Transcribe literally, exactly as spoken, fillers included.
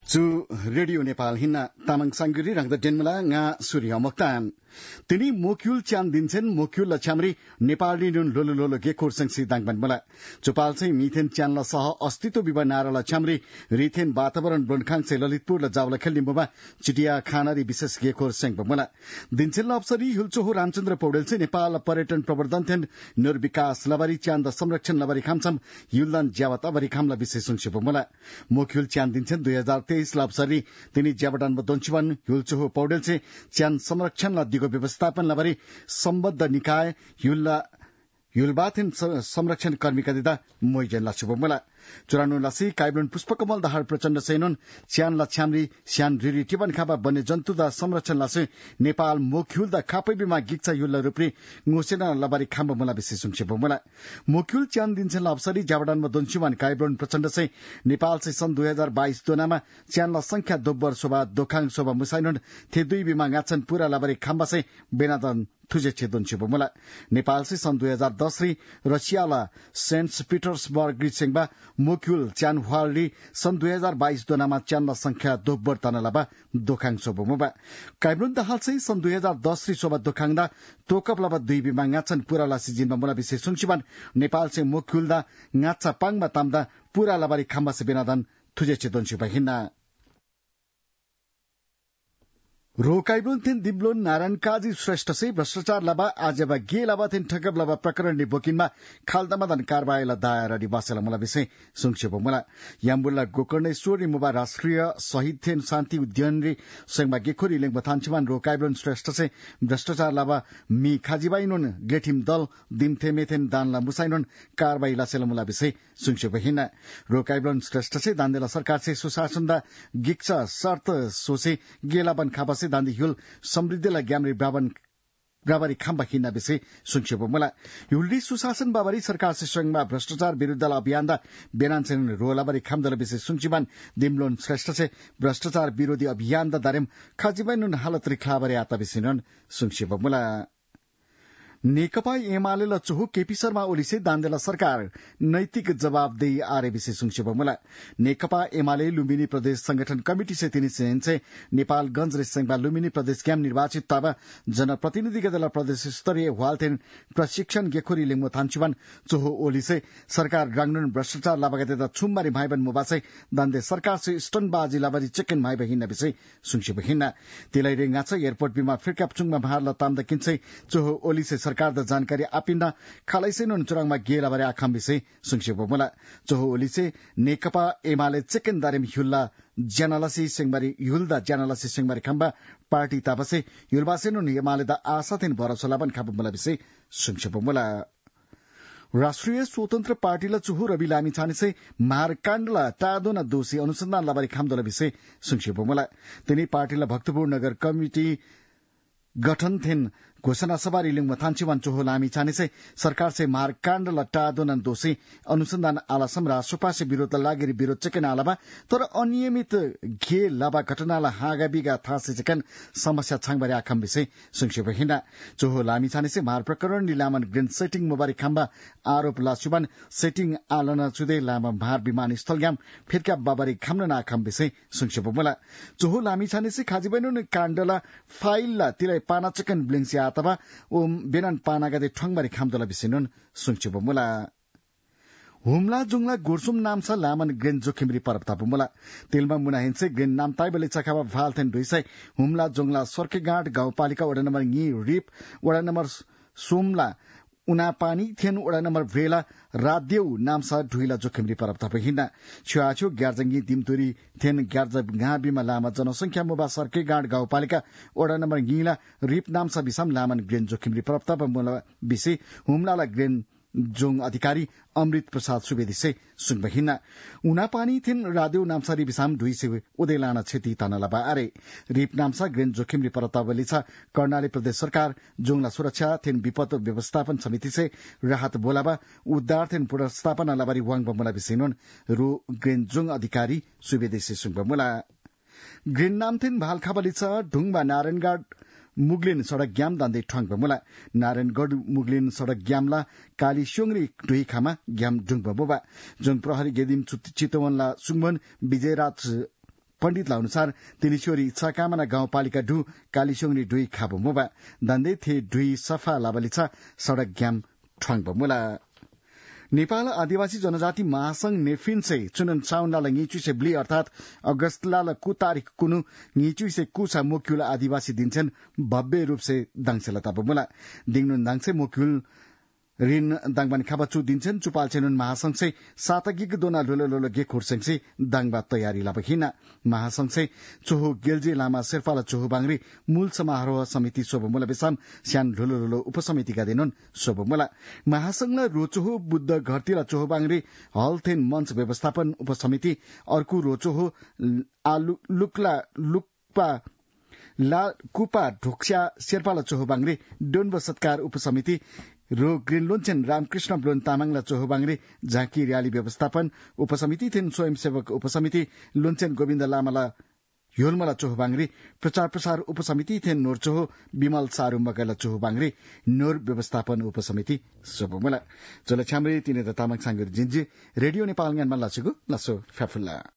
Zu Radio Nepal hina tamang sangguri rang da denmala nga surya moktan. Tini mokyul chan dinchen mokyul la chamri Nepal ni nun lolo lolo ge korsang si dangban mala. Chupal चाहिँ मिथेन च्यान ल सह अस्तित्व विवाह नारा ल छाम्री रिथेन वातावरण ब्रनखाङ से ललितपुर ल जावला खेल्ने मुबा चिटिया खानारी विशेष गे कोर्सेङ बमला दिनछेल अवसरी हुलचोहो रामचन्द्र पौडेल चाहिँ नेपाल पर्यटन प्रवर्धन थेन नर विकास लबारी च्यान द संरक्षण लबारी खामछम युलदान ज्यावत अबरी खामला विशेष संक्षेप बमला मोक्युल च्यान दिनछेन दुई हजार तेइस ल अवसरी तिनी ज्यावडान बदोन्चुवन हुलचोहो पौडेल चाहिँ च्यान संरक्षण ल दिगो व्यवस्थापन लबारी सम्बद्ध निकाय युल्ला युलबाथिन संरक्षण कर्मीका दिदा मोइजन लाछुबमला चुरानु लासी काइब्लन पुष्पकमल दहार प्रचण्ड सेनोन स्यान लाछ्यामरी स्यान रिरी टिबन खाबा बन्ने जन्तु दा संरक्षण लासे नेपाल मोक्युल दा खापै बिमा गिक्चा युल्ला रुप्री ngosena लबारी खाम्ब मला विशेष संक्षेपमला मोक्युल च्यान दिनछेन अवसरी जावडानमा दोन्चुमान काइब्लन प्रचण्ड से नेपाल से सन् दुई हजार बाइस दोनामा च्यान ला संख्या दोब्बर शोभा दोखाङ शोभा मुसाइनोन थे दुई बिमा गाछन पूरा लबारी खाम्बा से बेनादन थुजे छेदन छिबमला नेपाल से सन् दुई हजार दस री रसियाला सेन्ट पिटर्सबर्ग रिसेङबा मोक्युल च्यान ह्वालरी सन् दुई हजार बाइस दोनामा च्यान संख्या दोब्बर तनलाबा दोखाङ शोभमुबा काइब्लन दहाल चाहिँ सन् दुई हजार दस री शोभा दोखाङदा तोकपलाबा दुई बिमा गाछन पूरा ला सिजिनमा मुला विशेष सुन्छिबान नेपाल चाहिँ मोक्युल दा गाछा पाङमा तामदा पूरा लबारी खाम्बा से बेनादन थुजे छेदन छिबा हिन्ना रोकाइब्लोन थिन दिब्लोन नारायण काजी श्रेष्ठ से भ्रष्टाचार लबा आजबा गे लबा थिन ठगब लबा प्रकरण नि बोकिनमा खालदमदन कारबाहीला दायर अनि बसेला मला विषय संक्षेप मला याम्बुला गोकर्णेश्वरी मुबा राष्ट्रिय शहीद थिन शान्ति उद्यान रे संगमा गेखोरी लेङ बथानछमान रोकाइब्लोन श्रेष्ठ से भ्रष्टाचार लबा मी खाजिबाइनोन गेठिम दल दिमथे मेथेन दानला मुसाइनोन कारबाही लासेला मला विषय संक्षेप हिना रोकाइब्लोन श्रेष्ठ से दान्देला सरकार से सुशासन दा गिक्सा शर्त सोसे गेलाबन खाबा दान्दी हुल समृद्धिलाई ग्यामरी ब्राबन ब्राबारी खाम्बा खिन्ना विषय संक्षेप मला युल्डी सुशासन बाबारी सरकार से संघमा भ्रष्टाचार विरुद्ध अभियान बेनान रोलाबारी खामदल विषय सुंचिबान दिमलोन श्रेष्ठ से भ्रष्टाचार विरोधी अभियान दारेम खाजिबाइन हालत रिख्लाबारी आता विषय संक्षेप मला नेकपा एमाले ल चोहो केपी शर्मा ओलीसे दान्देला सरकार नैतिक जवाबदेही आरे विषय संक्षेप मला नेकपा एमाले लुम्बिनी प्रदेश संगठन कमिटी से तिनी सेन्से नेपालगंज रे संघमा लुम्बिनी प्रदेश क्याम निर्वाचित ताबा जनप्रतिनिधि गदला प्रदेश स्तरीय वालथेन प्रशिक्षण गेखोरी लिंगमो थान्चुबान चोहो ओलीसे सरकार रांगनुन भ्रष्टाचार लाबागते छुम्मारी भाइबन मोबासे दान्दे सरकार से स्टनबाजी लाबारी चेकन भाइ बहिना विषय संक्षेप हिन्ना तिलाई रेंगा छ एयरपोर्ट बिमा फिरकापचुङमा भार ल तामदा किन्छै चोहो ओलीसे सरकार द जानकारी आपिन्दा खालैसेन चुराङमा गेलाबारे आखाम विषय संक्षेप मला चोहो ओलीसे नेकपा एमाले चेकन दारेम हुल्ला ज्यानालासी सिंहबारी युल्दा ज्यानालासी सिंहबारी खम्बा पार्टी तापसे युलबासेन एमाले द आशाथिन भरोसा लाबन खाप मला विषय संक्षेप मला राष्ट्रिय स्वतन्त्र पार्टीला चुहु रवि लामी छानेसे मारकाण्डला टादोना दोषी अनुसन्धान लाबारी खामदला विषय संक्षेप मला तिनी पार्टीला भक्तपुर नगर कमिटी गठन थिन घोषणा सभा रिलिङ थान्चुवान चोहो लामी छानेसे सरकार से मारकाण्ड लट्टा दोनन दोषी अनुसंधान आलासम राष्ट्रपा से विरोध लागेरी विरोध चेकन आलाबा तर अनियमित घे लाबा घटनाला हागा बिगा थासे चेकन समस्या छाङबारे आखम विषय संक्षेप हिना चोहो लामी छानेसे मार प्रकरण निलामन ग्रेन सेटिङ मोबारी खाम्बा आरोप लासुबान सेटिङ आलना चुदे लामा भार विमानस्थल ग्याम फिरका बाबारी खाम्न नाखम विषय संक्षेप मला चोहो लामी छानेसे खाजिबैनो काण्डला फाइलला तिलाई पाना चेकन ब्लिङसिया अथवा ओम बेनान पानागादे ठङबारी खामदला विषयन संक्षेप मुला हुमला जुङला गोर्सुम नामसा लामन ग्रेन जोखिमरी परब तापुमला तेलमा मुना हिंसे ग्रेन नाम ताइबले चखाबा भालथेन दुइसै हुमला जुङला सर्केगाड गाउँपालिका वडा नम्बर नी रिप वडा नम्बर सोमला उना पानी थेन वडा नम्बर भेला रादेउ नामसा ढुइला जोखिमरी परब तापु हिन्ना छुआछु ग्यार्जंगी दिमतुरी थेन ग्यार्ज गाबीमा लामा जनसंख्या मुबा सर्के गाड गाउँपालिका वडा नम्बर गिला रिप नामसा बिसम लामन ग्रेन जोखिमरी परब ताप मुला बिसे हुमलाला ग्रेन जोङ अधिकारी अमृत प्रसाद सुवेदी से सुनबहिना उना पानी थिन रादेउ नामसारी बिसाम ढुइसे उदेलाना क्षति तानलाबा अरे रिप नामसा ग्रेन जोखिमरी परतावली छ कर्णाली प्रदेश सरकार जोङला सुरक्षा थिन विपद व्यवस्थापन समिति से राहत बोलाबा उद्धार थिन पुनर्स्थापना लाबारी वाङ बमला बिसेनोन रु ग्रेन जोङ अधिकारी सुवेदी से सुनबमुला ग्रेन नाम थिन भालखाबली छ ढुङबा नारायणगढ मुगलिन सड़क ग्याम दान्दे ठंग मुला नारायणगढ़ मुगलिन सड़क ग्यामला काली स्योंगरी ढुई खामा ग्याम ढुंग बुबा जुन प्रहरी गेदिम चितवनला सुङमन विजयराज पण्डितला अनुसार तिलिचोरी इच्छा कामना गाउँपालिका डु कालीसोंगनी डुई खाबो मुबा दन्दे थे डुई सफा लाबलिछा सड़क ग्याम ठ्वाङ मुला नेपाल आदिवासी जनजाति महासंघ नेफिन से चुनन चाउनला ngicui से ब्ली अर्थात अगस्तला कु तारिख कुनु ngicui से कुसा मोक्युल आदिवासी दिन्छन् भव्य रूप से दाङसेला तबमुला दिङनुन दाङसे मोक्युल ऋण दाङबान खाबाचु दिन्छन् चुपाल चेनुन महासंघ से सातगिग दोना लोलो लोलो गे खुर्सेङ से दाङबा तयारी लाबहिना महासंघ से चोहो गेलजे लामा शेर्पाला चोहो बांगरी मूल समारोह समिति सोबमुला बेसाम स्यान लोलो लोलो उपसमितिका दिनुन सोबमुला महासंघला रोचोहो बुद्ध घरतिला चोहो बांगरी हलथेन मंच व्यवस्थापन उपसमिति अर्को रोचोहो आलु लुक्ला लुक्पा ला कुपा ढोक्स्या शेर्पाला चोहो बांगरी डोन्ब सत्कार उपसमिति रो ग्रीन लोन्छेन रामकृष्ण ब्लोन तामाङला चोहो बांगरी झाँकी र्याली व्यवस्थापन उपसमिति थिन स्वयंसेवक उपसमिति लोन्छेन गोविन्द लामाला ह्योलमला चोहो बांगरी प्रचार प्रसार उपसमिति थिन नोर चोहो विमल सारू मगला चोहो बांगरी नोर व्यवस्थापन उपसमिति सोबोमला जल छ्याम्रे तिने तामाङ सांगुर जिन्जी रेडियो नेपाल ज्ञानमा लासेको लासो फ्याफुल्ला